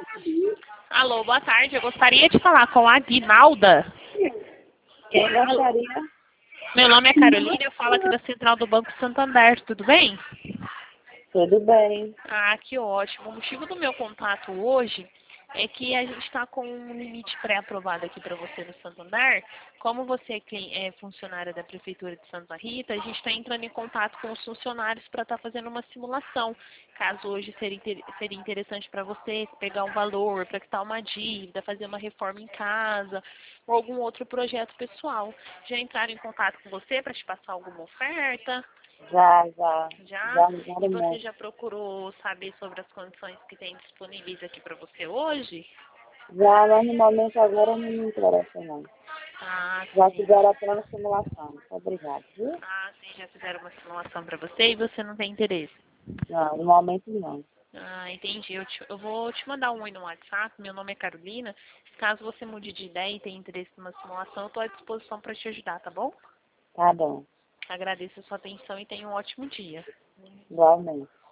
Alô, boa tarde. Eu gostaria de falar com a Aguinalda. Quem gostaria? Meu nome é Carolina e eu falo aqui da Central do Banco Santander. Tudo bem? Tudo bem. Ah, que ótimo. O motivo do meu contato hoje é que a gente está com um limite pré-aprovado aqui para você no Santander. Como você é funcionária da Prefeitura de Santa Rita, a gente está entrando em contato com os funcionários para estar fazendo uma simulação. Caso hoje seria interessante para você pegar um valor, para quitar uma dívida, fazer uma reforma em casa ou algum outro projeto pessoal. Já entraram em contato com você para te passar alguma oferta? Já Já? E ligaram você muito. já procurou saber sobre as condições que tem disponíveis aqui para você hoje? Já, mas no momento agora não me interessa não. Ah, Já sim. fizeram a plena simulação. Muito obrigado, viu? Ah, sim, já fizeram uma simulação para você e você não tem interesse. Não, no momento não. Ah, entendi. Eu vou te mandar um oi no WhatsApp. Meu nome é Carolina. Caso você mude de ideia e tenha interesse numa simulação, eu estou à disposição para te ajudar, tá bom? Tá bom. Agradeço a sua atenção e tenha um ótimo dia. Igualmente.